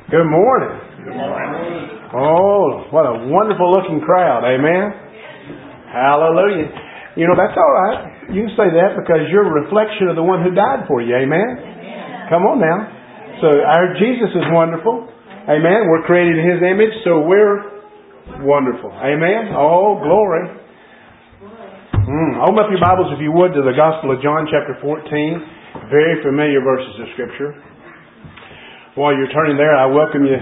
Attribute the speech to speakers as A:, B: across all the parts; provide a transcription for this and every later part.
A: Good morning.
B: Good morning.
A: Oh, what a wonderful looking crowd. Amen. Hallelujah. You know, that's all right. You can say that because you're a reflection of the one who died for you. Amen. Come on now. So our Jesus is wonderful. Amen. We're created in His image, so we're wonderful. Amen. Oh, glory. Open up your Bibles, if you would, to the Gospel of John, chapter 14. Very familiar verses of Scripture. While you're turning there, I welcome you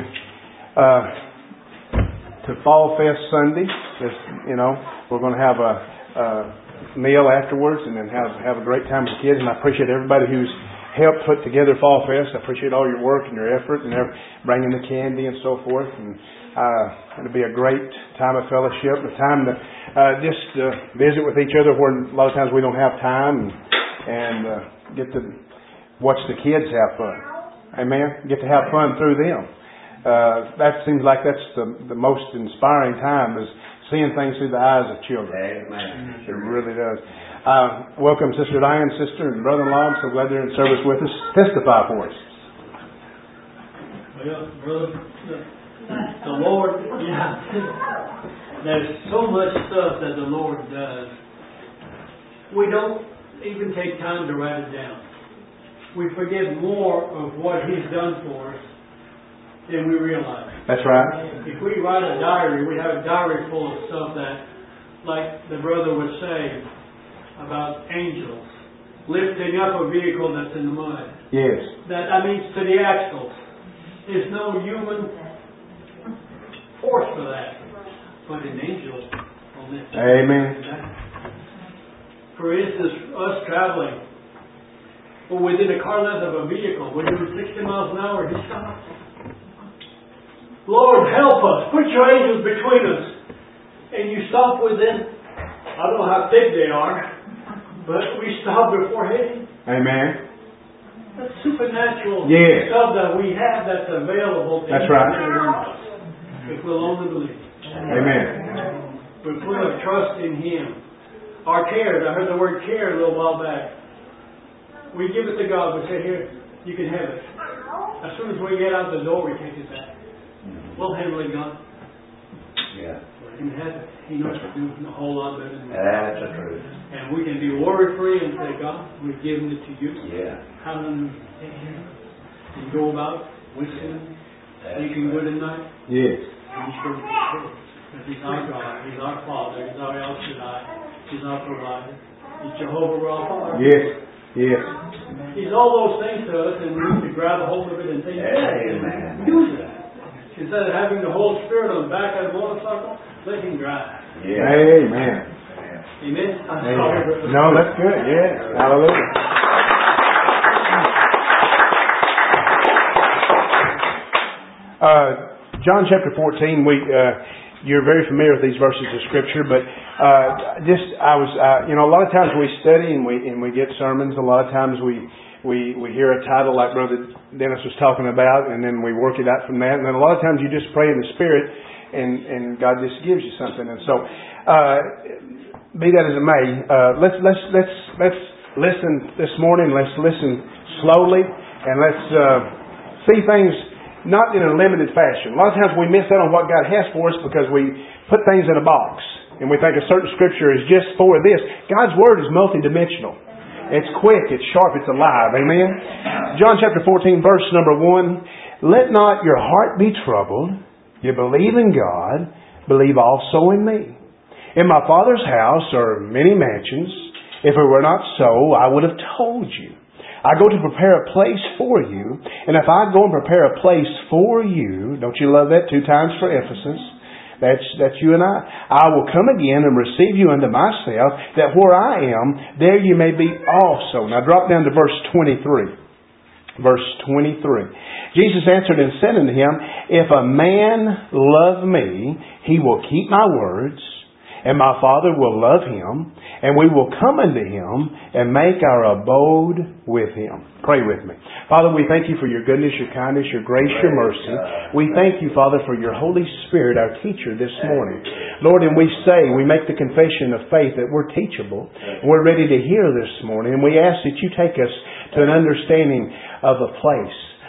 A: to Fall Fest Sunday. We're going to have a meal afterwards and then have a great time with the kids. And I appreciate everybody who's helped put together Fall Fest. I appreciate all your work and your effort and bringing the candy and so forth. And it'll be a great time of fellowship, a time to just visit with each other where a lot of times we don't have time and get to watch the kids have fun. Amen. Get to have fun through them. That seems like that's the most inspiring time, is seeing things through the eyes of children.
B: Amen.
A: It really does. Welcome, Sister Diane, sister and brother-in-law. I'm so glad they're in service with us. Testify for us.
C: Well, brother, the Lord, there's so much stuff that the Lord does. We don't even take time to write it down. We forget more of what He's done for us than we realize.
A: That's right.
C: If we write a diary, we have a diary full of stuff that, like the brother was saying about angels lifting up a vehicle that's in the mud.
A: Yes.
C: That means to the axles. There's no human force for that, but an angel will lift it.
A: Amen.
C: For instance, us traveling. Or within a car length of a vehicle, we're doing 60 miles an hour, He stops. Lord, help us. Put your angels between us. And you stop within, I don't know how thick they are, but we stop before hitting.
A: Amen.
C: That's supernatural
A: stuff
C: that we have that's available to
A: that's right.
C: every one of us. If we'll only believe.
A: Amen.
C: We put our trust in Him. Our cares, I heard the word care a little while back. We give it to God. We say, here, you can have it. As soon as we get out the door, we take it back. We'll handle it, God.
B: Yeah.
C: Let Him have it. He knows to do a whole lot better than we.
B: That's the truth.
C: And we can be worry-free and say, God, we've given it to you.
B: Yeah.
C: Hallelujah. And go about whistling, thinking good at night.
A: Yes.
C: He's going to take care of us. Because He's our God. He's our Father. He's our El Shaddai. He's our provider. He's Jehovah Rapha.
A: Yes. Yes.
C: He's all those things to us, and we need to grab a hold of it and think,
B: Amen.
C: use it. Instead of having the Holy Spirit on the back of the motorcycle, let Him drive.
A: Yeah. Amen.
C: Amen? I'm
A: Amen.
C: sorry, brother.
A: No, that's good. Yeah. Hallelujah. John chapter 14, you're very familiar with these verses of Scripture, but a lot of times we study and we get sermons. A lot of times we hear a title like Brother Dennis was talking about, and then we work it out from that. And then a lot of times you just pray in the Spirit, and God just gives you something. And so, be that as it may, let's listen this morning. Let's listen slowly, and let's see things not in a limited fashion. A lot of times we miss out on what God has for us because we put things in a box. And we think a certain Scripture is just for this. God's Word is multidimensional. It's quick, it's sharp, it's alive. Amen? John chapter 14, verse number 1. Let not your heart be troubled. You believe in God, believe also in me. In my Father's house are many mansions. If it were not so, I would have told you. I go to prepare a place for you. And if I go and prepare a place for you, don't you love that? 2 times for emphasis. That's you and I will come again and receive you unto myself, that where I am, there you may be also. Now drop down to verse 23. Verse 23. Jesus answered and said unto him, If a man love me, he will keep my words, and my Father will love him, and we will come unto him and make our abode with him. Pray with me. Father, we thank you for your goodness, your kindness, your grace, your mercy. We thank you, Father, for your Holy Spirit, our teacher this morning. Lord, and we make the confession of faith that we're teachable. We're ready to hear this morning. And we ask that you take us to an understanding of a place,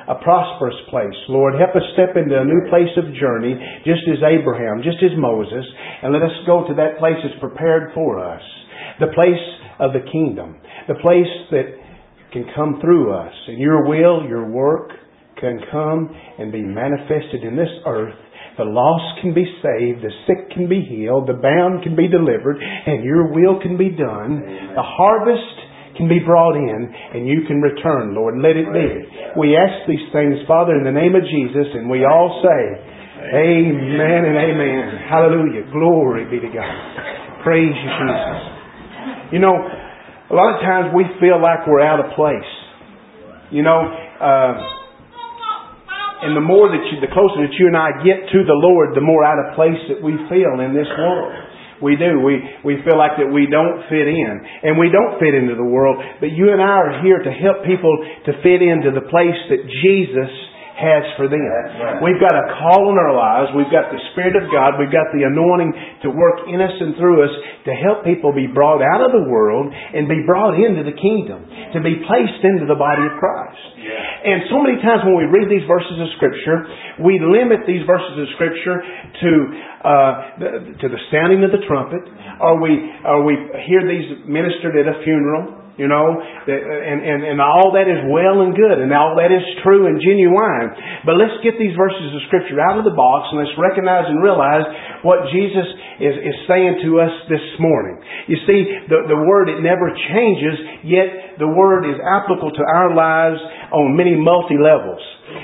A: a prosperous place. Lord, help us step into a new place of journey, just as Abraham, just as Moses, and let us go to that place that's prepared for us. The place of the kingdom. The place that can come through us. And your will, your work can come and be manifested in this earth. The lost can be saved, the sick can be healed, the bound can be delivered, and your will can be done. The harvest can be brought in, and you can return, Lord. Let it be. We ask these things, Father, in the name of Jesus, and we all say, Amen and amen. Hallelujah. Glory be to God. Praise you, Jesus. You know, a lot of times we feel like we're out of place. You know, and the closer that you and I get to the Lord, the more out of place that we feel in this world. We do. We feel like that we don't fit in. And we don't fit into the world. But you and I are here to help people to fit into the place that Jesus has for them. Right. We've got a call in our lives. We've got the Spirit of God. We've got the anointing to work in us and through us to help people be brought out of the world and be brought into the kingdom, to be placed into the body of Christ. Yeah. And so many times when we read these verses of Scripture, we limit these verses of Scripture to the sounding of the trumpet, or we hear these ministered at a funeral. You know, and all that is well and good, and all that is true and genuine. But let's get these verses of Scripture out of the box, and let's recognize and realize what Jesus is saying to us this morning. You see, the Word, it never changes, yet the Word is applicable to our lives on many multi-levels.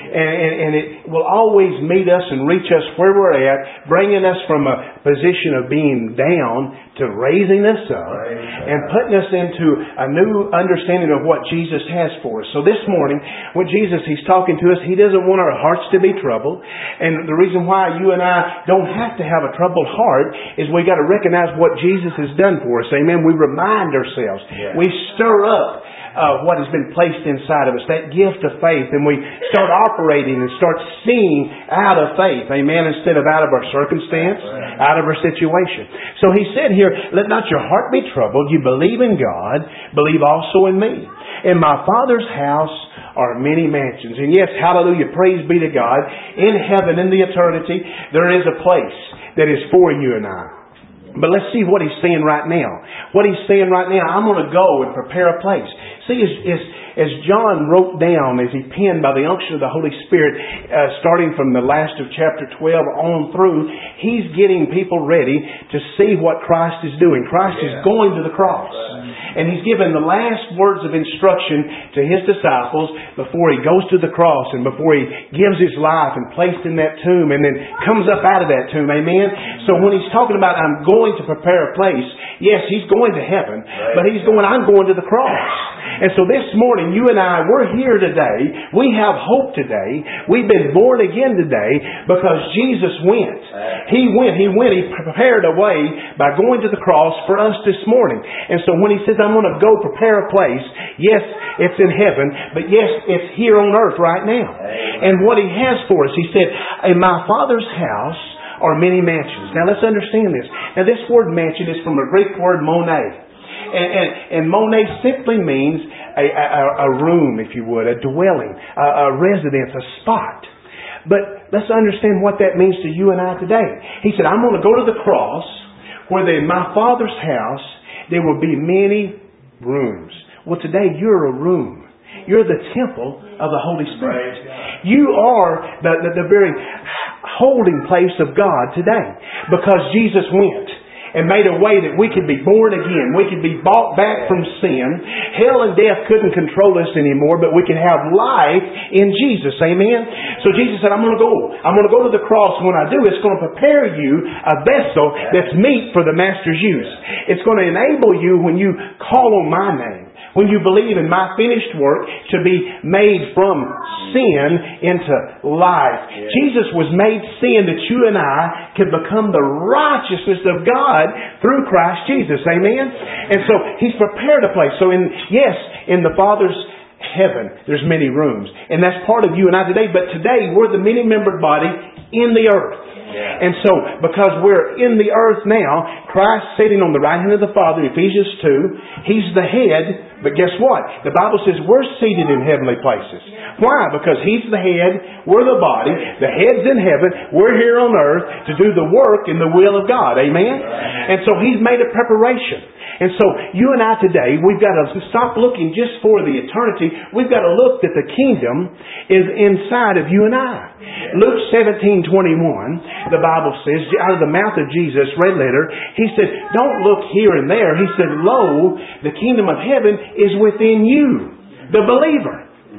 A: And it will always meet us and reach us where we're at, bringing us from a position of being down to raising us up and putting us into a new understanding of what Jesus has for us. So this morning, when Jesus, He's talking to us, He doesn't want our hearts to be troubled. And the reason why you and I don't have to have a troubled heart is we got to recognize what Jesus has done for us. Amen. We remind ourselves. Yeah. We stir up what has been placed inside of us, that gift of faith, and we start operating and start seeing out of faith, amen, instead of out of our circumstance, out of our situation. So He said here, let not your heart be troubled. You believe in God, believe also in me. In my Father's house are many mansions. And yes, hallelujah, praise be to God. In heaven, in the eternity, there is a place that is for you and I. But let's see what He's saying right now. What He's saying right now, I'm going to go and prepare a place. See, as John wrote down, as he penned by the unction of the Holy Spirit, starting from the last of chapter 12 on through, he's getting people ready to see what Christ is doing. Christ is going to the cross. And He's given the last words of instruction to His disciples before He goes to the cross and before He gives His life and placed in that tomb and then comes up out of that tomb. Amen? So when He's talking about, I'm going to prepare a place, yes, He's going to heaven, but I'm going to the cross. And so this morning, you and I, we're here today. We have hope today. We've been born again today because Jesus went. He went. He prepared a way by going to the cross for us this morning. And so when He says, I'm going to go prepare a place, yes, it's in heaven, but yes, it's here on earth right now. And what He has for us, He said, in my Father's house are many mansions. Now let's understand this. Now this word mansion is from a Greek word monē. And monē simply means a room, if you would, a dwelling, a residence, a spot. But let's understand what that means to you and I today. He said, I'm going to go to the cross where in my Father's house there will be many rooms. Well, today you're a room. You're the temple of the Holy Spirit. You are the very holding place of God today because Jesus went and made a way that we could be born again. We could be bought back from sin. Hell and death couldn't control us anymore, but we could have life in Jesus. Amen? So Jesus said, I'm going to go. I'm going to go to the cross. When I do, it's going to prepare you a vessel that's meet for the Master's use. It's going to enable you when you call on my name, when you believe in my finished work, to be made from sin into life. Yeah. Jesus was made sin that you and I could become the righteousness of God through Christ Jesus. Amen? And so He's prepared a place. So in the Father's heaven, there's many rooms. And that's part of you and I today. But today, we're the many-membered body in the earth. And so, because we're in the earth now, Christ sitting on the right hand of the Father, Ephesians 2, He's the head, but guess what? The Bible says we're seated in heavenly places. Why? Because He's the head, we're the body, the head's in heaven, we're here on earth to do the work in the will of God. Amen? And so He's made a preparation. And so, you and I today, we've got to stop looking just for the eternity. We've got to look that the kingdom is inside of you and I. Luke 17:21, the Bible says, out of the mouth of Jesus, red letter, He said, don't look here and there. He said, lo, the kingdom of heaven is within you, the believer.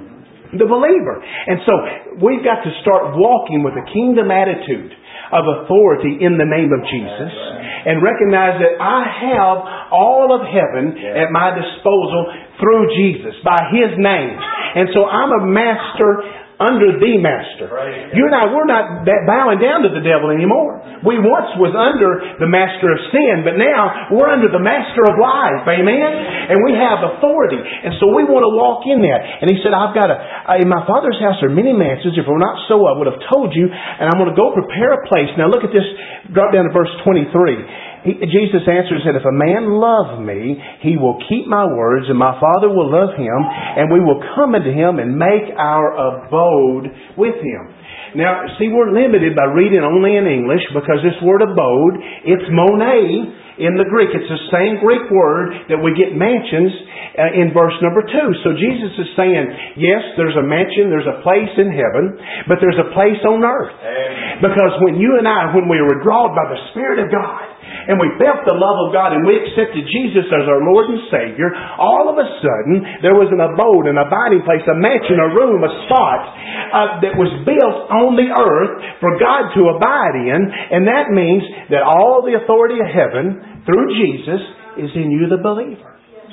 A: The believer. And so, we've got to start walking with a kingdom attitude of authority in the name of Jesus, and recognize that I have all of heaven at my disposal through Jesus, by His name. And so I'm a master under the master. You and I, we're not bowing down to the devil anymore. We once was under the master of sin, but now we're under the master of life. Amen? And we have authority. And so we want to walk in that. And He said, in my Father's house are many mansions. If it were not so, I would have told you. And I'm going to go prepare a place. Now look at this. Drop down to verse 23. Jesus answered and said, if a man love me, he will keep my words, and my Father will love him, and we will come unto him and make our abode with him. Now, see, we're limited by reading only in English, because this word abode, it's monē in the Greek. It's the same Greek word that we get mansions in verse number 2. So Jesus is saying, yes, there's a mansion, there's a place in heaven, but there's a place on earth. Amen. Because when you and I, when we were drawn by the Spirit of God, and we felt the love of God, and we accepted Jesus as our Lord and Savior, all of a sudden, there was an abode, an abiding place, a mansion, a room, a spot that was built on the earth for God to abide in. And that means that all the authority of heaven, through Jesus, is in you, the believer.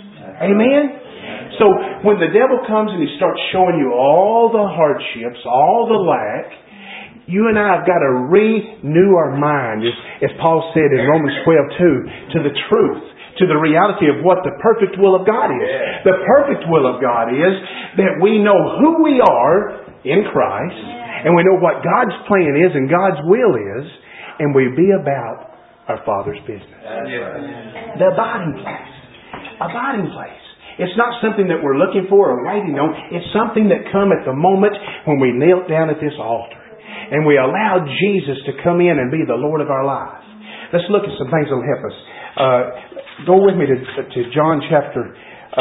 A: Amen? So, when the devil comes and he starts showing you all the hardships, all the lack, you and I have got to renew our mind, as Paul said in Romans 12:2, to the truth, to the reality of what the perfect will of God is. The perfect will of God is that we know who we are in Christ, and we know what God's plan is and God's will is, and we be about our Father's business. The abiding place. Abiding place. It's not something that we're looking for or waiting on. It's something that comes at the moment when we kneel down at this altar and we allow Jesus to come in and be the Lord of our lives. Let's look at some things that will help us. Go with me to John chapter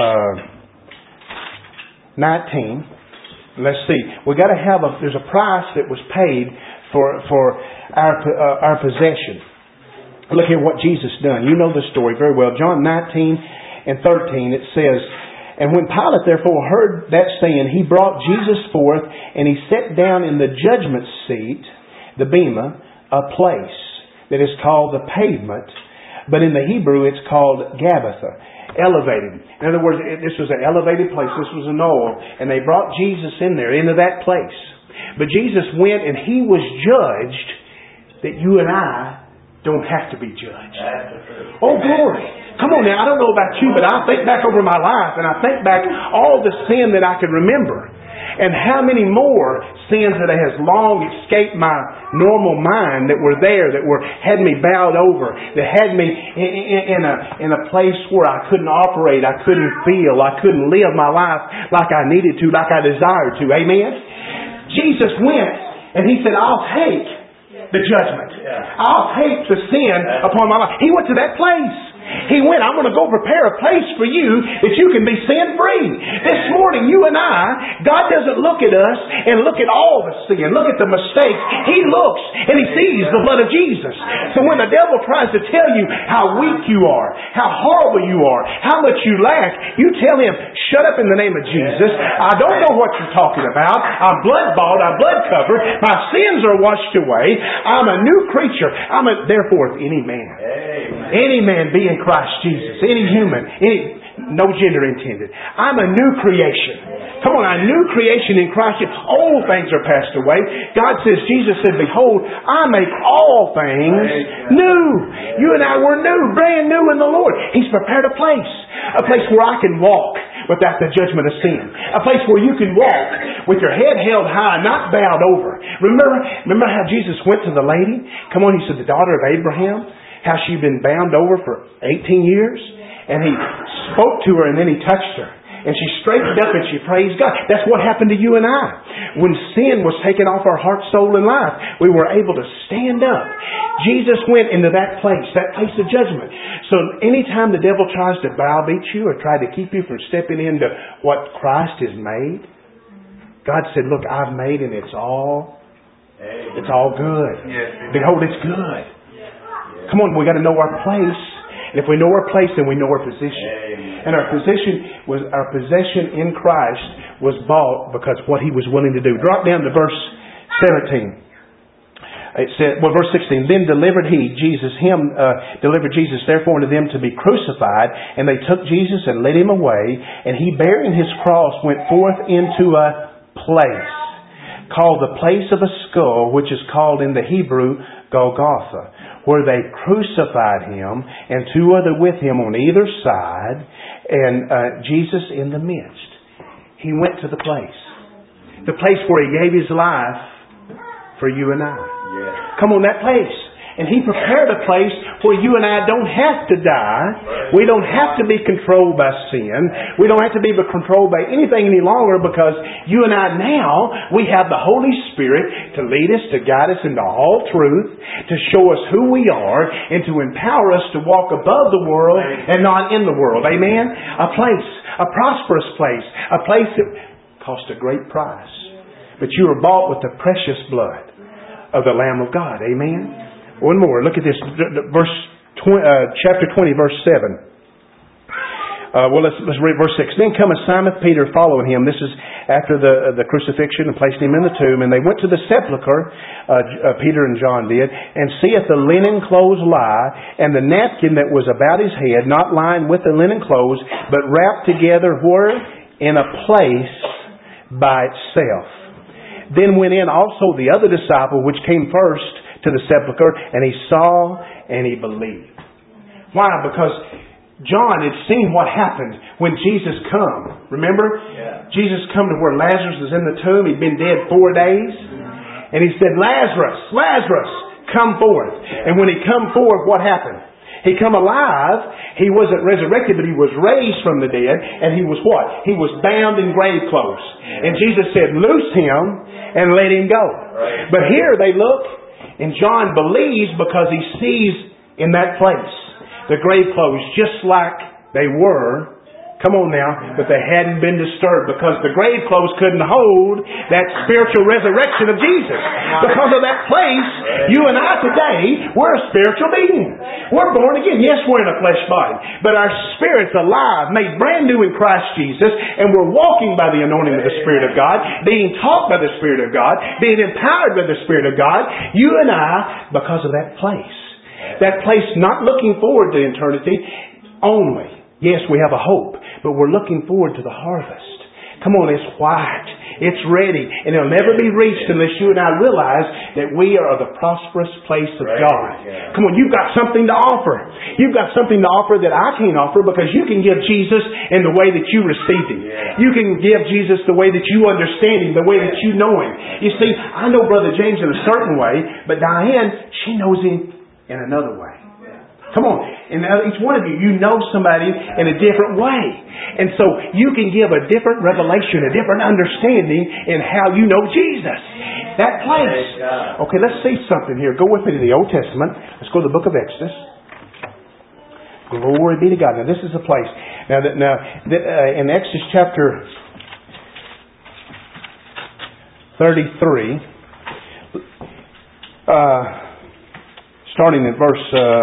A: 19. Let's see. We've got to have there's a price that was paid for our possession. Look at what Jesus done. You know the story very well. John 19 and 13, it says, and when Pilate therefore heard that saying, he brought Jesus forth, and he sat down in the judgment seat, the bema, a place that is called the pavement, but in the Hebrew it's called Gabbatha, elevated. In other words, this was an elevated place. This was a knoll, and they brought Jesus in there, into that place. But Jesus went and He was judged that you and I don't have to be judged. Oh, glory! Come on now, I don't know about you, but I think back over my life, and I think back all the sin that I could remember. And how many more sins that has long escaped my normal mind that were there, that had me bowed over, that had me in a place where I couldn't operate, I couldn't feel, I couldn't live my life like I needed to, like I desired to. Amen? Jesus went and He said, I'll take the judgment. I'll take the sin upon my life. He went to that place. He went, I'm going to go prepare a place for you that you can be sin-free. This morning, you and I, God doesn't look at us and look at all the sin, look at the mistakes. He looks and He sees the blood of Jesus. So when the devil tries to tell you how weak you are, how horrible you are, how much you lack, you tell him, shut up in the name of Jesus. I don't know what you're talking about. I'm blood-bought. I'm blood-covered. My sins are washed away. I'm a new creature. Therefore, if any man be in Christ Jesus, any human, no gender intended, I'm a new creation. Come on, a new creation in Christ. Old things are passed away. God says, Jesus said, behold, I make all things new. You and I were new, brand new in the Lord. He's prepared a place where I can walk, without the judgment of sin. A place where you can walk with your head held high, not bowed over. Remember how Jesus went to the lady? Come on, he said, the daughter of Abraham, how she'd been bound over for 18 years. And he spoke to her and then he touched her. And she straightened up and she praised God. That's what happened to you and I. When sin was taken off our heart, soul, and life, we were able to stand up. Jesus went into that place of judgment. So anytime the devil tries to browbeat you or try to keep you from stepping into what Christ has made, God said, look, I've made and it's all good. Behold, it's good. Come on, we got to know our place. And if we know our place, then we know our position. And our possession in Christ was bought because what He was willing to do. Drop down to verse 17. It said, verse 16. Then delivered Jesus therefore unto them to be crucified, and they took Jesus and led Him away, and He bearing His cross went forth into a place called the place of a skull, which is called in the Hebrew Golgotha, where they crucified Him and two other with Him on either side, and Jesus in the midst. He went to the place where He gave His life for you and I.
B: Yes.
A: Come on, that place. And He prepared a place where you and I don't have to die. We don't have to be controlled by sin. We don't have to be controlled by anything any longer, because you and I now, we have the Holy Spirit to lead us, to guide us into all truth, to show us who we are, and to empower us to walk above the world and not in the world. Amen? A place, a prosperous place, a place that cost a great price. But you were bought with the precious blood of the Lamb of God. Amen? One more. Look at this. Chapter 20, verse 7. Let's read verse 6. Then cometh Simon Peter following Him. This is after the crucifixion, and placed Him in the tomb. And they went to the sepulchre, Peter and John did, and seeth the linen clothes lie, and the napkin that was about His head, not lying with the linen clothes, but wrapped together where? In a place by itself. Then went in also the other disciple, which came first to the sepulchre, and he saw and he believed. Why? Because John had seen what happened when Jesus come. Remember?
B: Yeah.
A: Jesus come to where Lazarus was in the tomb. He'd been dead 4 days. And He said, Lazarus, come forth. And when he come forth, what happened? He come alive. He wasn't resurrected, but he was raised from the dead. And he was what? He was bound in grave clothes. And Jesus said, loose him and let him go.
B: Right.
A: But here they look, and John believes because he sees in that place the grave clothes just like they were. Come on now. But they hadn't been disturbed, because the grave clothes couldn't hold that spiritual resurrection of Jesus. Because of that place, you and I today, we're a spiritual being. We're born again. Yes, we're in a flesh body, but our spirit's alive, made brand new in Christ Jesus, and we're walking by the anointing of the Spirit of God, being taught by the Spirit of God, being empowered by the Spirit of God. You and I, because of that place not looking forward to eternity only. Yes, we have a hope, but we're looking forward to the harvest. Come on, it's white. It's ready. And it'll never be reached unless you and I realize that we are the prosperous place of God.
B: Yeah.
A: Come on, you've got something to offer. You've got something to offer that I can't offer, because you can give Jesus in the way that you received Him.
B: Yeah.
A: You can give Jesus the way that you understand Him, the way that you know Him. You see, I know Brother James in a certain way, but Diane, she knows Him in another way. Come on. And each one of you, you know somebody in a different way. And so you can give a different revelation, a different understanding in how you know Jesus. That place. Okay, let's see something here. Go with me to the Old Testament. Let's go to the book of Exodus. Glory be to God. Now this is a place. Now in Exodus chapter 33, starting in verse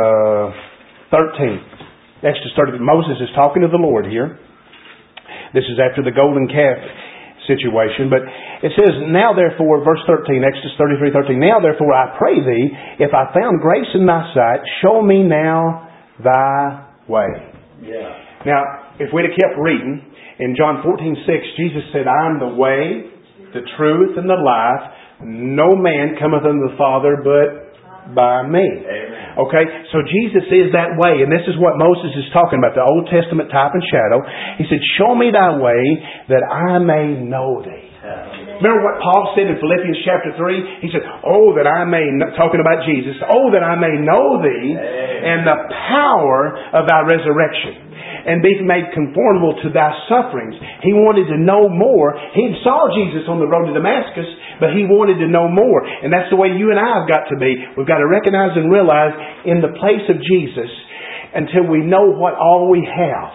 A: 13. Exodus 30. Moses is talking to the Lord here. This is after the golden calf situation. But it says, now therefore, verse 13, Exodus 33:13. Now therefore I pray thee, if I found grace in thy sight, show me now thy way.
B: Yeah.
A: Now, if we'd have kept reading, in John 14:6, Jesus said, I am the way, the truth, and the life. No man cometh unto the Father but by me.
B: Amen.
A: Okay, so Jesus is that way, and this is what Moses is talking about, the Old Testament type and shadow. He said, show me thy way that I may know thee. Remember what Paul said in Philippians chapter 3? He said, oh, that I may, talking about Jesus, oh, that I may know thee and the power of thy resurrection, and be made conformable to thy sufferings. He wanted to know more. He saw Jesus on the road to Damascus, but he wanted to know more. And that's the way you and I have got to be. We've got to recognize and realize in the place of Jesus, until we know what all we have,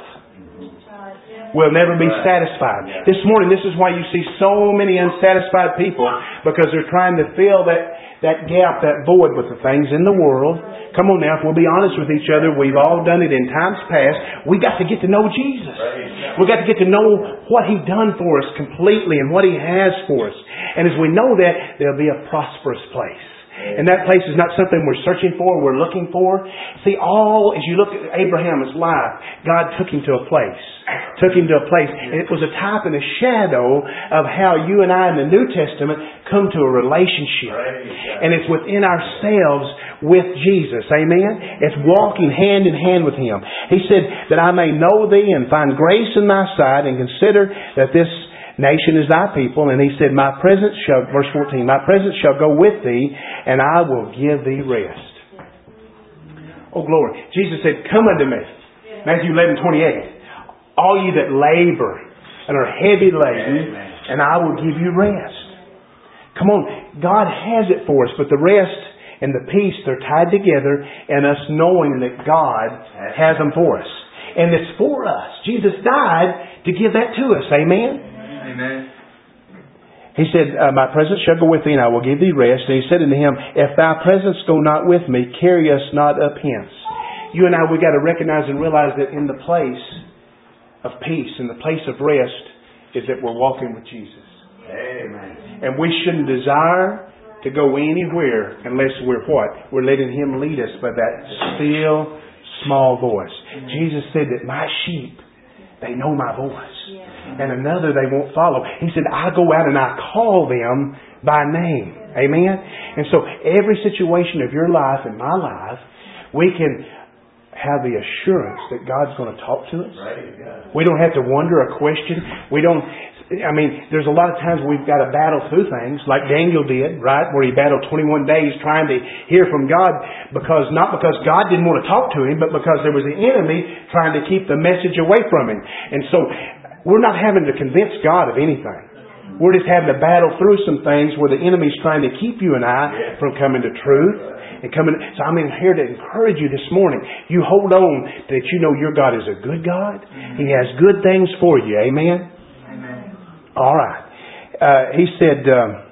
A: we'll never be satisfied. This morning, this is why you see so many unsatisfied people, because they're trying to fill that gap, that void with the things in the world. Come on now, if we'll be honest with each other, we've all done it in times past. We got to get to know Jesus. We've got to get to know what He done for us completely and what He has for us. And as we know that, there'll be a prosperous place. And that place is not something we're searching for, we're looking for. See, as you look at Abraham's life, God took him to a place. And it was a type and a shadow of how you and I in the New Testament come to a relationship. And it's within ourselves with Jesus. Amen? It's walking hand in hand with Him. He said, that I may know thee and find grace in thy sight, and consider that this nation is thy people. And He said, verse 14, my presence shall go with thee, and I will give thee rest. Oh, glory. Jesus said, come unto me. Matthew 11:28. All ye that labor and are heavy laden, and I will give you rest. Come on. God has it for us, but the rest and the peace, they're tied together in us knowing that God has them for us. And it's for us. Jesus died to give that to us. Amen?
B: Amen.
A: He said, my presence shall go with thee, and I will give thee rest. And He said unto him, if thy presence go not with me, carry us not up hence. You and I, we've got to recognize and realize that in the place of peace, in the place of rest, is that we're walking with Jesus.
B: Amen.
A: And we shouldn't desire to go anywhere unless we're what? We're letting Him lead us by that still, small voice. Jesus said that my sheep, they know my voice. And another they won't follow. He said, I go out and I call them by name. Amen? And so every situation of your life and my life, we can have the assurance that God's going to talk to us. We don't have to wonder a question. There's a lot of times we've got to battle through things like Daniel did, right? Where he battled 21 days trying to hear from God, not because God didn't want to talk to him, but because there was an enemy trying to keep the message away from him. And so we're not having to convince God of anything. We're just having to battle through some things where the enemy's trying to keep you and I from coming to truth. So I'm here to encourage you this morning. You hold on that you know your God is a good God. He has good things for you. Amen?
B: Amen.
A: All right. He said,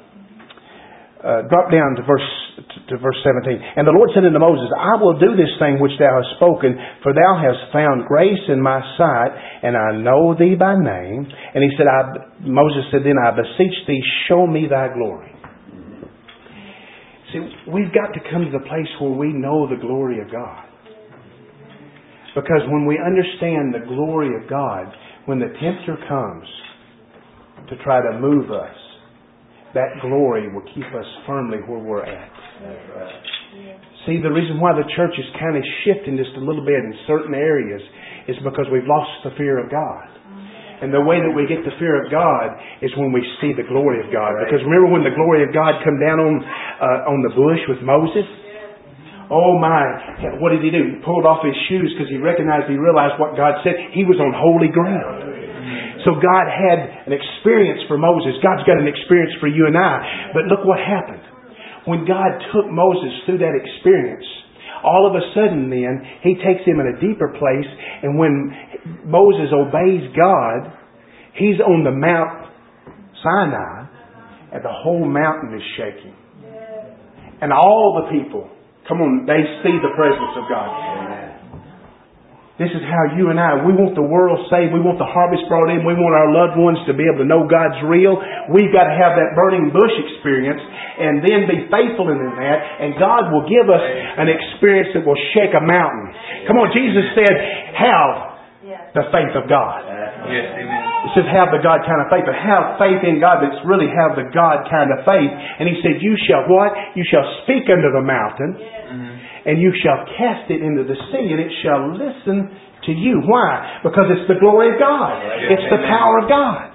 A: drop down to verse 17. And the Lord said unto Moses, I will do this thing which thou hast spoken, for thou hast found grace in my sight, and I know thee by name. And he said, Moses said, then I beseech thee, show me thy glory. See, we've got to come to the place where we know the glory of God. Because when we understand the glory of God, when the tempter comes to try to move us, that glory will keep us firmly where we're at.
B: That's right.
A: See, the reason why the church is kind of shifting just a little bit in certain areas is because we've lost the fear of God. And the way that we get the fear of God is when we see the glory of God. Because remember when the glory of God come down on the bush with Moses? Oh my, what did he do? He pulled off his shoes because he realized what God said. He was on holy ground. So God had an experience for Moses. God's got an experience for you and I. But look what happened. When God took Moses through that experience, all of a sudden then, He takes him in a deeper place. And when Moses obeys God, he's on the Mount Sinai, and the whole mountain is shaking. And all the people, come on, they see the presence of God. This is how you and I, we want the world saved. We want the harvest brought in. We want our loved ones to be able to know God's real. We've got to have that burning bush experience and then be faithful in that. And God will give us an experience that will shake a mountain. Come on, Jesus said, have the faith of God.
B: Yes, amen.
A: It says have the God kind of faith. But have faith in God that's really have the God kind of faith. And He said, you shall what? You shall speak unto the mountain. and you shall cast it into the sea, and it shall listen to you. Why? Because it's the glory of God. It's the power of God.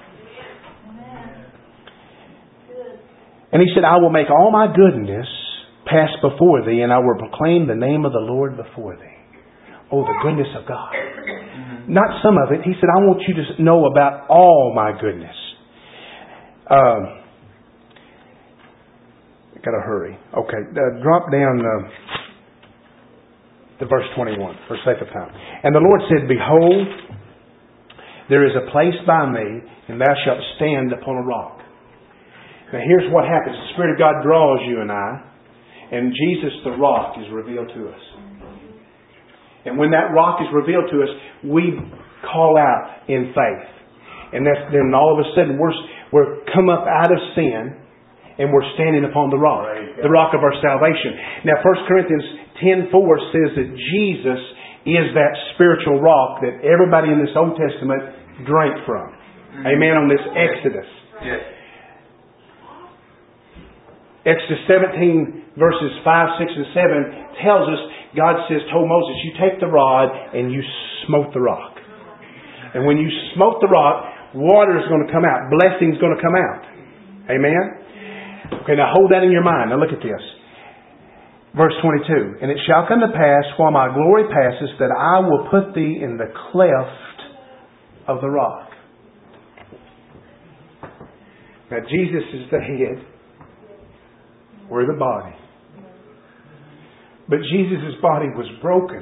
A: And He said, I will make all my goodness pass before thee, and I will proclaim the name of the Lord before thee. Oh, the goodness of God. Not some of it. He said, I want you to know about all my goodness. Gotta hurry. Okay, drop down to verse 21 for sake of time. And the Lord said, Behold, there is a place by me, and thou shalt stand upon a rock. Now here's what happens. The Spirit of God draws you and I, and Jesus the rock is revealed to us. And when that rock is revealed to us, we call out in faith. And then all of a sudden we're come up out of sin, and we're standing upon the rock. The rock of our salvation. Now 1 Corinthians 10:4 says that Jesus is that spiritual rock that everybody in this Old Testament drank from. Amen. On this Exodus.
B: Yes.
A: Exodus 17 verses 5, 6, and 7 tells us, God told Moses, you take the rod and you smote the rock. And when you smote the rock, water is going to come out. Blessing is going to come out. Amen? Okay, now hold that in your mind. Now look at this. Verse 22. And it shall come to pass, while my glory passes, that I will put thee in the cleft of the rock. Now Jesus is the head. We're the body. But Jesus' body was broken.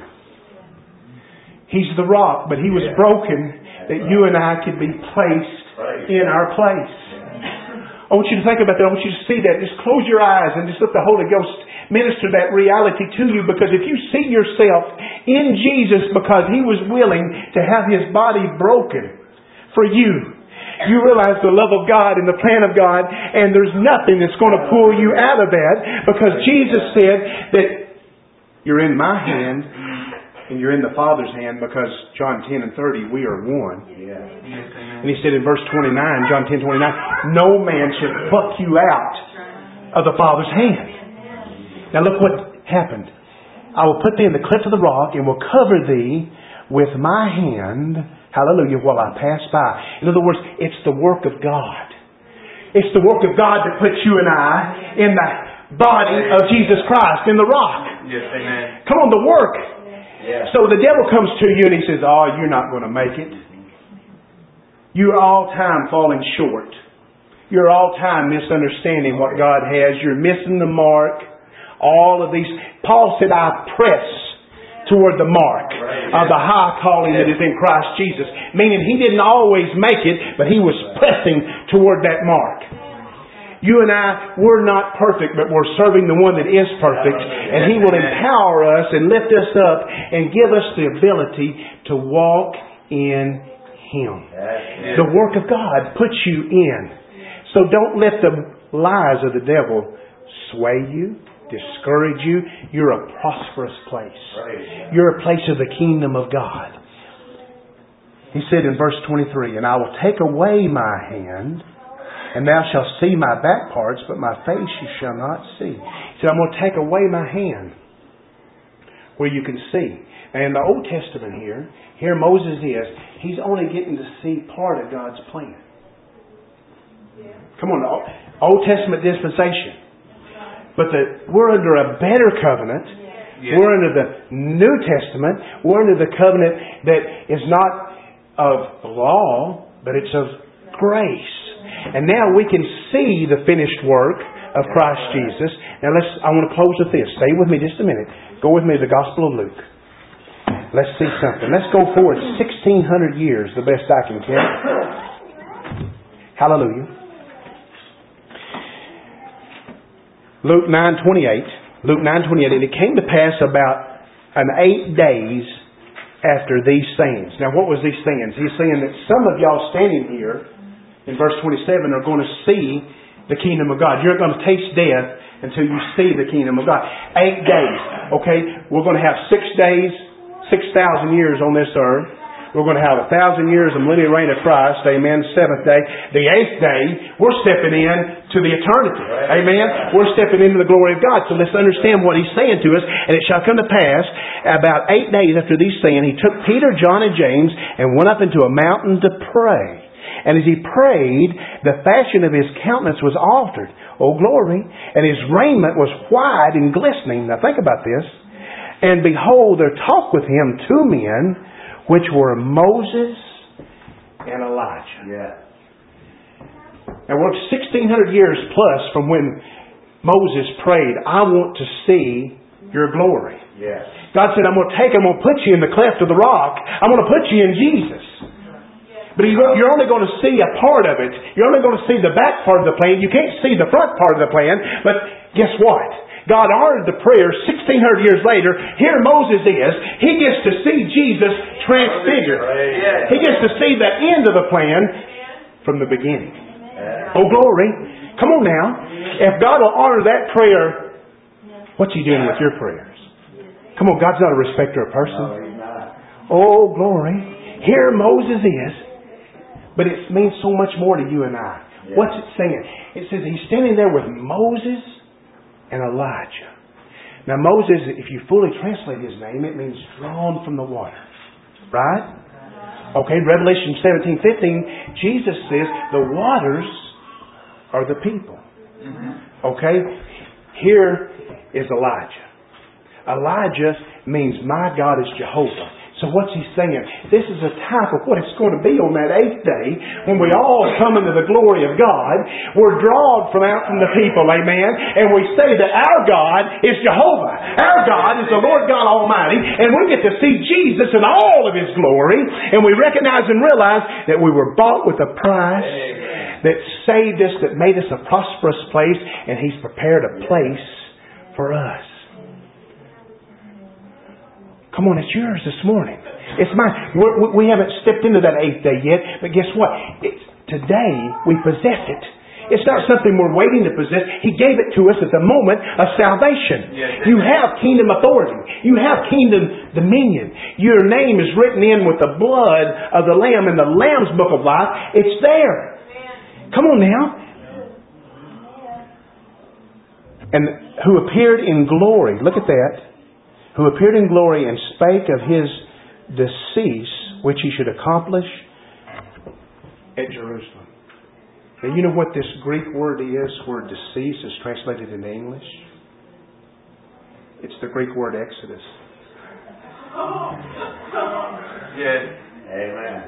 A: He's the rock, but He was broken that you and I could be placed in our place. I want you to think about that. I want you to see that. Just close your eyes and just let the Holy Ghost minister that reality to you. Because if you see yourself in Jesus because He was willing to have His body broken for you, you realize the love of God and the plan of God, and there's nothing that's going to pull you out of that, because Jesus said that you're in my hand and you're in the Father's hand, because John 10 and 30, we are one. And He said in verse 29, John 10:29, no man should pluck you out of the Father's hand. Now look what happened. I will put thee in the cleft of the rock and will cover thee with my hand. Hallelujah, while I pass by. In other words, it's the work of God. It's the work of God that puts you and I in the body of Jesus Christ, in the rock.
B: Yes, amen.
A: Come on, the work.
B: Yeah.
A: So the devil comes to you and he says, oh, you're not going to make it. You're all time falling short. You're all time misunderstanding what God has. You're missing the mark. All of these. Paul said, I press toward the mark of the high calling that is in Christ Jesus. Meaning He didn't always make it, but He was pressing toward that mark. You and I, we're not perfect, but we're serving the one that is perfect. And He will empower us and lift us up and give us the ability to walk in Him. The work of God puts you in. So don't let the lies of the devil sway you, discourage you. You're a prosperous place. You're a place of the kingdom of God. He said in verse 23, and I will take away my hand, and thou shalt see my back parts, but my face you shall not see. He said, I'm going to take away my hand where you can see. And in the Old Testament here Moses is, he's only getting to see part of God's plan. Come on, the Old Testament dispensation. But we're under a better covenant. Yes. We're under the New Testament. We're under the covenant that is not of law, but it's of grace. And now we can see the finished work of Christ Jesus. Now I want to close with this. Stay with me just a minute. Go with me to the Gospel of Luke. Let's see something. Let's go forward 1,600 years, the best I can count. Hallelujah. Luke 9:28. Luke 9:28. And it came to pass about 8 days after these sayings. Now what was these sayings? He's saying that some of y'all standing here in verse 27 are going to see the kingdom of God. You're going to taste death until you see the kingdom of God. 8 days. Okay? We're going to have 6 days, 6,000 years on this earth. We're going to have 1,000 years of millennial reign of Christ. Amen. 7th day. The 8th day, we're stepping in to the eternity. Amen. We're stepping into the glory of God. So let's understand what He's saying to us. And it shall come to pass, about 8 days after these saying, He took Peter, John, and James, and went up into a mountain to pray. And as He prayed, the fashion of His countenance was altered. Oh, glory. And His raiment was white and glistening. Now think about this. And behold, there talked with Him 2 men, which were Moses and Elijah.
B: Yeah.
A: Now we're 1,600 years plus from when Moses prayed, I want to see your glory.
B: Yes.
A: God said, I'm going to put you in the cleft of the rock. I'm going to put you in Jesus. But you're only going to see a part of it. You're only going to see the back part of the plan. You can't see the front part of the plan. But guess what? God honored the prayer 1,600 years later. Here Moses is. He gets to see Jesus transfigured. He gets to see the end of the plan from the beginning. Oh, glory. Come on now. If God will honor that prayer, what's He doing with your prayers? Come on, God's not a respecter of person. Oh, glory. Here Moses is. But it means so much more to you and I. What's it saying? It says He's standing there with Moses and Elijah. Now Moses, if you fully translate his name, it means drawn from the water. Right? Okay, Revelation 17:15, Jesus says the waters are the people. Okay? Here is Elijah. Elijah means my God is Jehovah. So what's he saying? This is a type of what it's going to be on that 8th day when we all come into the glory of God. We're drawn from out from the people, amen? And we say that our God is Jehovah. Our God is the Lord God Almighty. And we get to see Jesus in all of His glory. And we recognize and realize that we were bought with a price that saved us, that made us a prosperous place. And He's prepared a place for us. Come on, it's yours this morning. It's mine. We haven't stepped into that 8th day yet, but guess what? Today we possess it. It's not something we're waiting to possess. He gave it to us at the moment of salvation. You have kingdom authority. You have kingdom dominion. Your name is written in with the blood of the Lamb in the Lamb's book of life. It's there. Come on now. And who appeared in glory. Look at that. Who appeared in glory and spake of His decease, which He should accomplish at Jerusalem. Now you know what this Greek word is, where decease is translated into English? It's the Greek word Exodus.
B: Yes. Amen.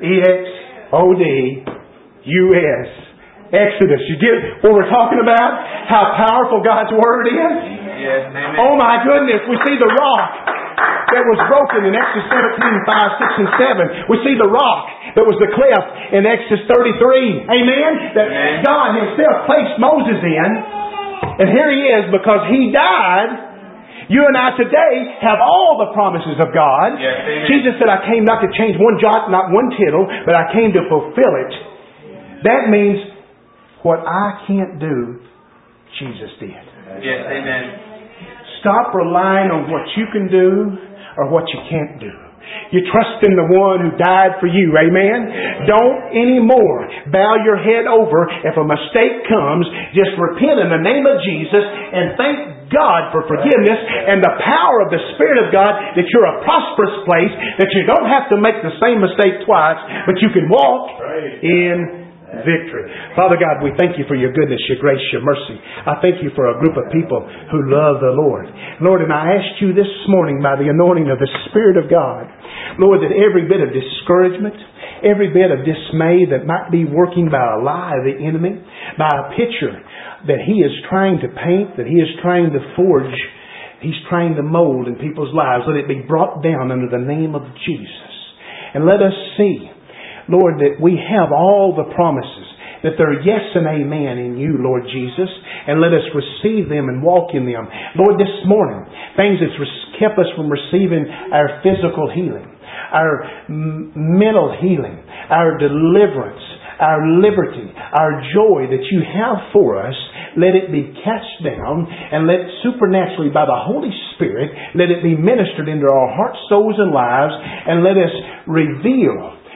A: E-X-O-D-U-S. Exodus. You get what we're talking about? How powerful God's Word is?
B: Yes, amen.
A: Oh my goodness, we see the rock that was broken in Exodus 17, 5, 6, and 7. We see the rock that was the cliff in Exodus 33. Amen? That God Himself placed Moses in. And here He is because He died. You and I today have all the promises of God.
B: Yes,
A: Jesus said, I came not to change one jot, not one tittle, but I came to fulfill it. That means what I can't do, Jesus did.
B: Yes, amen.
A: Stop relying on what you can do or what you can't do. You trust in the one who died for you. Amen? Don't anymore bow your head over. If a mistake comes, just repent in the name of Jesus and thank God for forgiveness and the power of the Spirit of God that you're a prosperous place, that you don't have to make the same mistake twice, but you can walk in victory. Father God, we thank You for Your goodness, Your grace, Your mercy. I thank You for a group of people who love the Lord. Lord, and I ask You this morning by the anointing of the Spirit of God, Lord, that every bit of discouragement, every bit of dismay that might be working by a lie of the enemy, by a picture that he is trying to paint, that he is trying to forge, he's trying to mold in people's lives, let it be brought down under the name of Jesus. And let us see, Lord, that we have all the promises, that they're yes and amen in You, Lord Jesus, and let us receive them and walk in them. Lord, this morning, things that's kept us from receiving our physical healing, our mental healing, our deliverance, our liberty, our joy that You have for us, let it be cast down and let supernaturally by the Holy Spirit, let it be ministered into our hearts, souls, and lives, and let us reveal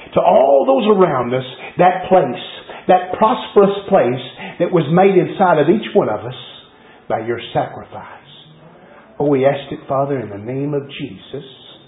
D: to all those around us, that place, that prosperous place that was made inside of each one of us by your sacrifice. Oh, we asked it, Father, in the name of Jesus.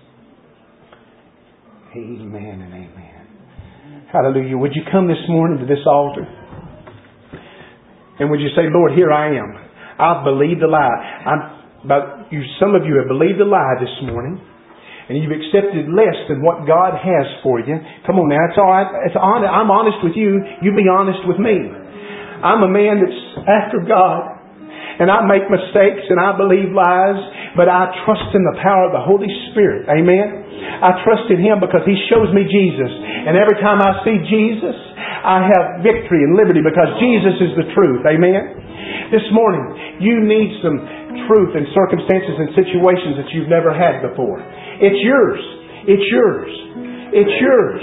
D: Amen and amen. Hallelujah. Would you come this morning to this altar? And would you say, Lord, here I am. I've believed a lie. Some of you have believed a lie this morning. And you've accepted less than what God has for you. Come on now, it's all right. I'm honest with you. You be honest with me. I'm a man that's after God. And I make mistakes and I believe lies. But I trust in the power of the Holy Spirit. Amen. I trust in Him because He shows me Jesus. And every time I see Jesus, I have victory and liberty because Jesus is the truth. Amen. This morning, you need some truth in circumstances and situations that you've never had before. It's yours. It's yours. It's yours.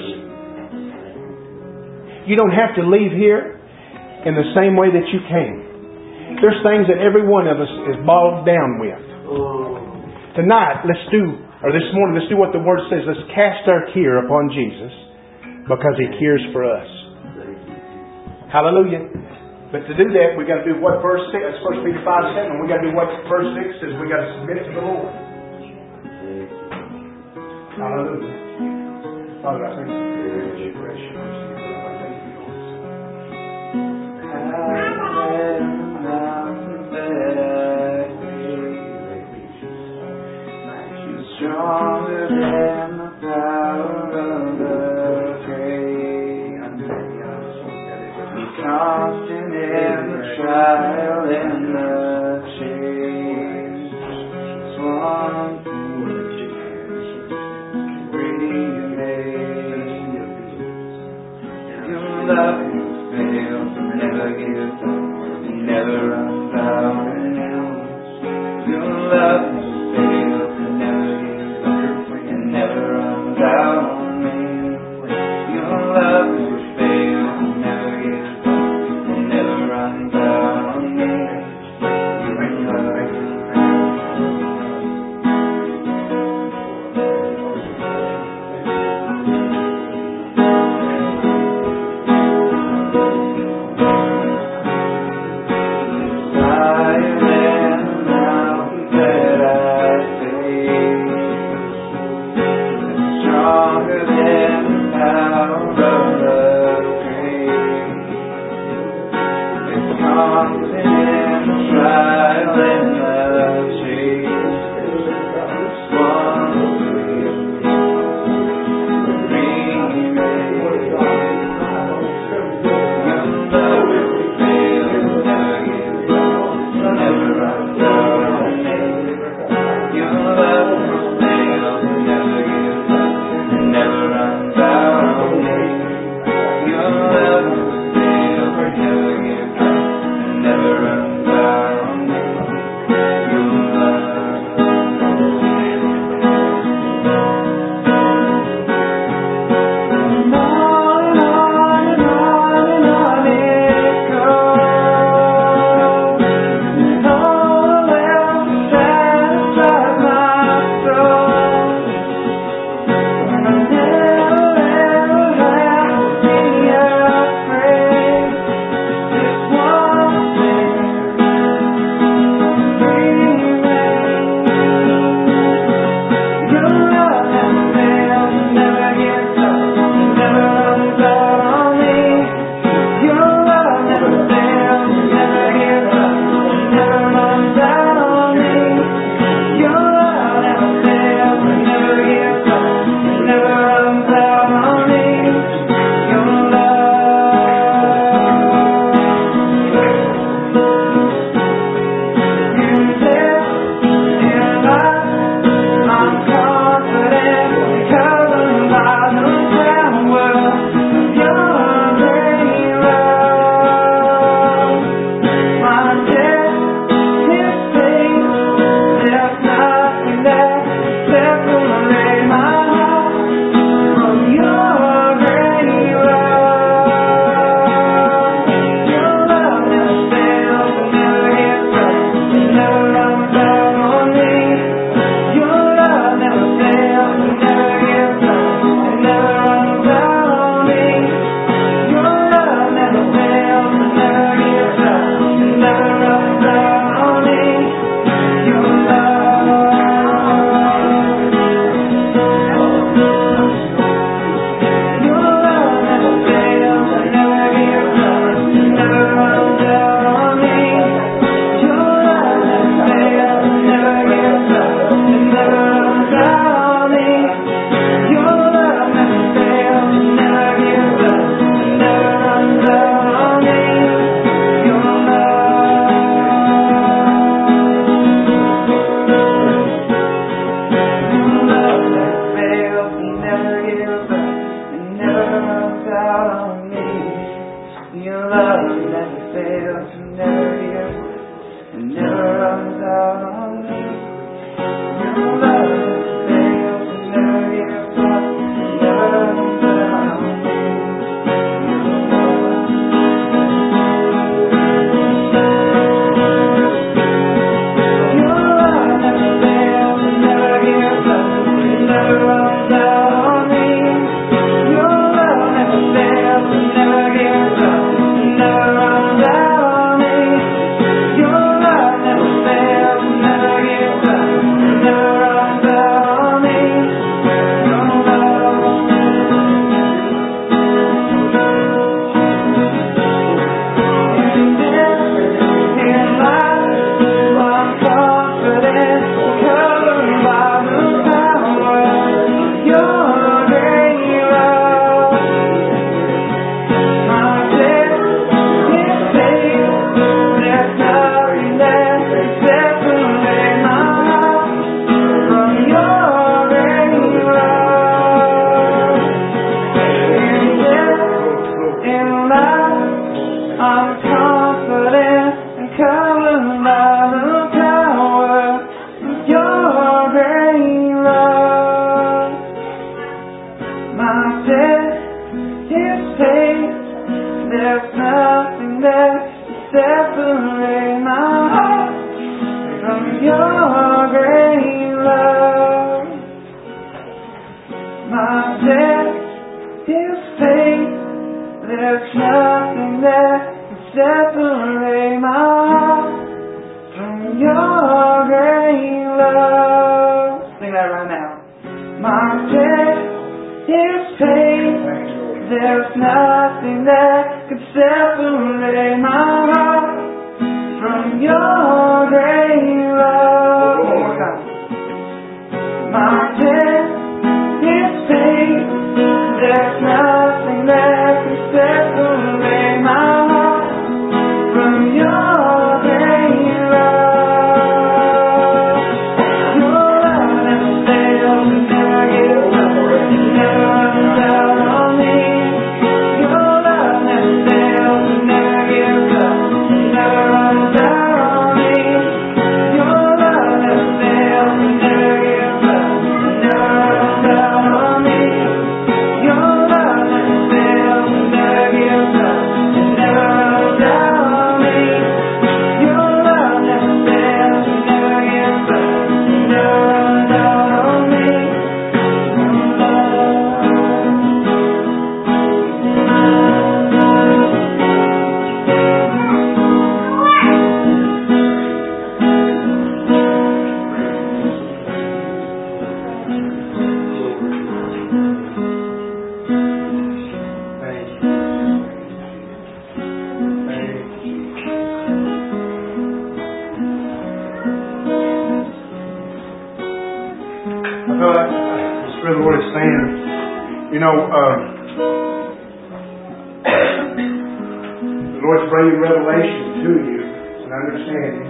D: You don't have to leave here in the same way that you came. There's things that every one of us is bogged down with. Tonight, this morning, let's do what the Word says. Let's cast our care upon Jesus because He cares for us. Hallelujah. But to do that, we've got to do what verse 6, that's 1 Peter 5:7. We've got to do what verse 6 says. We've got to submit to the Lord. Hallelujah. Father, I thank you for your grace, your mercy, your love. I thank you, Lord.
E: Stronger than the power of the grave. Be constant in the trial and the change. One your love fails, never gives up, never runs out. Your love fails, never gives up, and never runs out on me. Your love fails, never gives up, and never runs out on me. I am now that love. My debt is paid. There's nothing that can separate my heart from your great love. Sing that right now. My debt is paid. There's nothing that could separate my heart from your great love. One more time. My debt is paid. There's nothing that can separate my heart from your great love. Your love never fails, it never gives up, it never runs out on me. Your love never fails, it never gives up, it never runs out on me. Your love never fails, it never gives up, it never runs out on me. Your love never fails, it never gives up, it never runs out on me. Your love never fails, it never gives up, it never runs out on me.
A: I feel like the Spirit of the Lord is saying, the Lord's bringing revelation to you and understanding.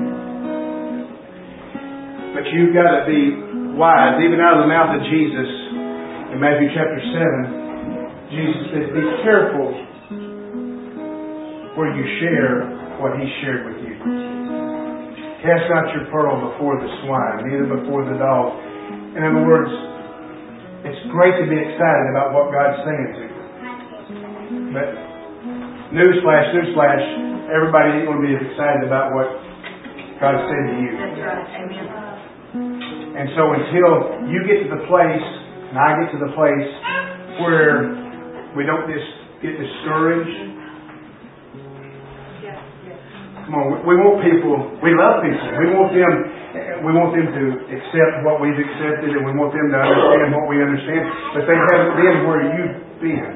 A: But you've got to be wise. Even out of the mouth of Jesus, in Matthew chapter 7, Jesus says, be careful where you share what He shared with you. Cast not your pearl before the swine, neither before the dogs. In other words, it's great to be excited about what God's saying to you. But newsflash, everybody ain't going to be as excited about what God said to you.
F: That's right. Amen.
A: And so until you get to the place, and I get to the place where we don't just get discouraged. Come on, we want people, we love people. We want them to accept what we've accepted, and we want them to understand what we understand. But they haven't been where you've been.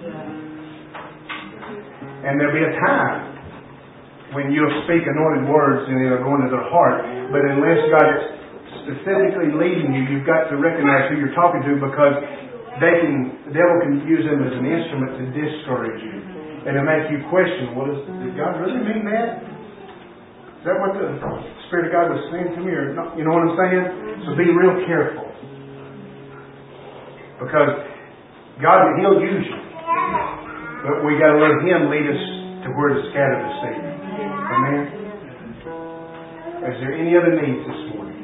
A: And there'll be a time when you'll speak anointed words and it'll go into their heart. But unless God is specifically leading you, you've got to recognize who you're talking to, because the devil can use them as an instrument to discourage you and to make you question, did God really mean that? Is that what the Spirit of God was saying to me? Or not? You know what I'm saying? So be real careful. Because He'll use you. But we got to let Him lead us to where to scatter the seed. Amen? Is there any other needs this morning?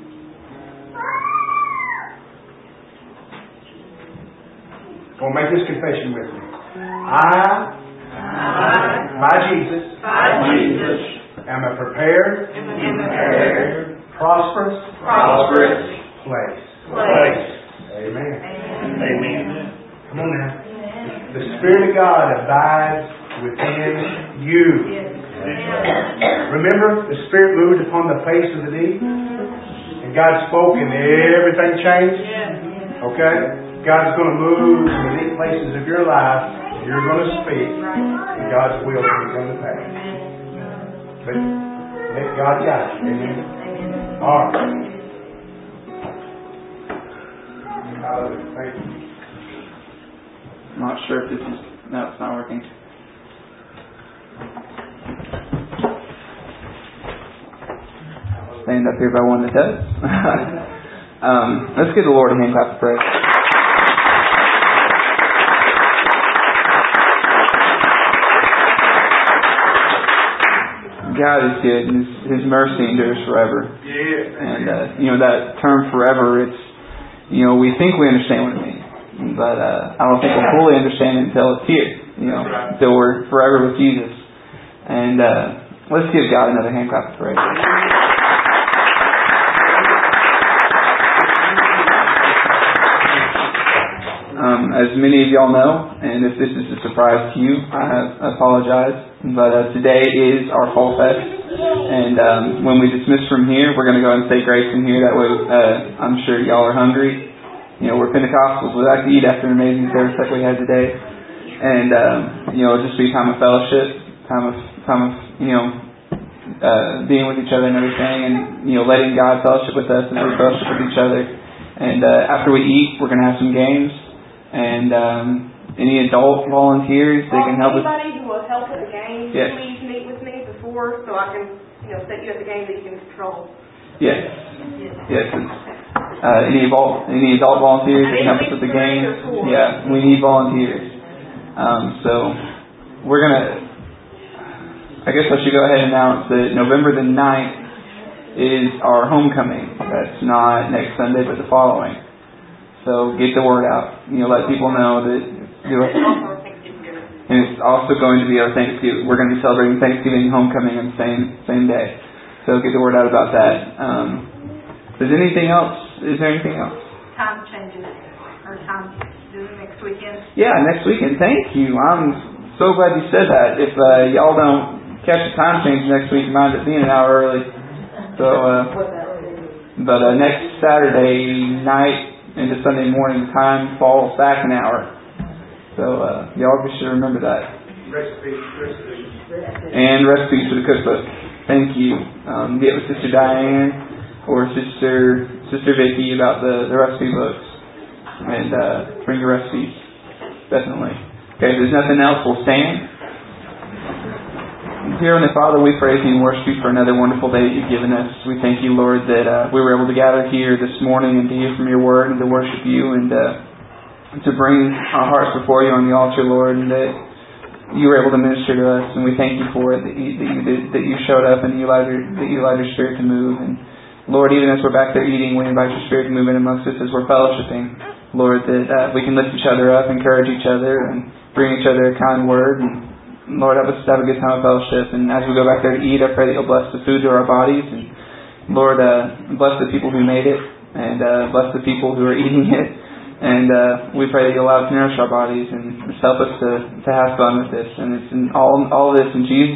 A: Well, make this confession with me. I, by Jesus, am a prepared, prosperous place. Amen. Come on now. The Spirit of God abides within you. Remember, the Spirit moved upon the face of the deep, and God spoke, and everything changed. Okay? God's going to move in the deep places of your life. You're going to speak, and God's will will come to pass. But let God guide you. Amen. All right. Hallelujah. Thank you.
E: I'm not sure if this is... No, it's not working. Stand up here by one that does. Let's give the Lord a hand clap of praise. God is good, and His mercy endures forever. And that term "forever," it's we think we understand what it means, but I don't think we'll fully understand it until it's here. Until we're forever with Jesus. And let's give God another hand clap of praise. as many of y'all know, and if this is a surprise to you, I apologize, but today is our Fall Fest, and when we dismiss from here, we're going to go and say grace from here. That way, I'm sure y'all are hungry. We're Pentecostals. We like to eat after an amazing service like we had today. And, it'll just be a time of fellowship, time of being with each other and everything, and, letting God fellowship with us and we fellowship with each other. And after we eat, we're going to have some games. And any adult volunteers, they can help us. Anybody
F: who will help at the game, yes. Please meet with me before so I can, set you at the game that you can control.
E: Yes. Yes. Any adult volunteers that can help us with the game. Yeah, we need volunteers. So we're going to, I guess I should go ahead and announce that November the 9th is our homecoming. That's not next Sunday, but the following. So get the word out. Let people know that. And it's also going to be our Thanksgiving. We're going to be celebrating Thanksgiving and homecoming on the same day. So get the word out about that. Is there anything else?
F: Time changes or time next weekend? Yeah,
E: next weekend. Thank you. I'm so glad you said that. If y'all don't catch the time change next week, you might end up being an hour early. So, but next Saturday night into Sunday morning, time falls back an hour. So y'all be sure to remember that. And recipes for the cookbook. Thank you. Get with Sister Diane or Sister Vicky about the recipe books. And bring your recipes. Definitely. Okay, if there's nothing else, we'll stand. Dear Heavenly Father, we praise you and worship you for another wonderful day that you've given us. We thank you, Lord, that we were able to gather here this morning and to hear from your word and to worship you and to bring our hearts before you on the altar, Lord, and that you were able to minister to us. And we thank you for it, that you showed up and that you allowed your Spirit to move. And Lord, even as we're back there eating, we invite your Spirit to move in amongst us as we're fellowshipping. Lord, that we can lift each other up, encourage each other, and bring each other a kind word. And Lord, help us to have a good time of fellowship. And as we go back there to eat, I pray that you'll bless the food to our bodies. And Lord, bless the people who made it. And bless the people who are eating it. And we pray that you'll allow us to nourish our bodies. And just help us to have fun with this. And it's in all this in Jesus'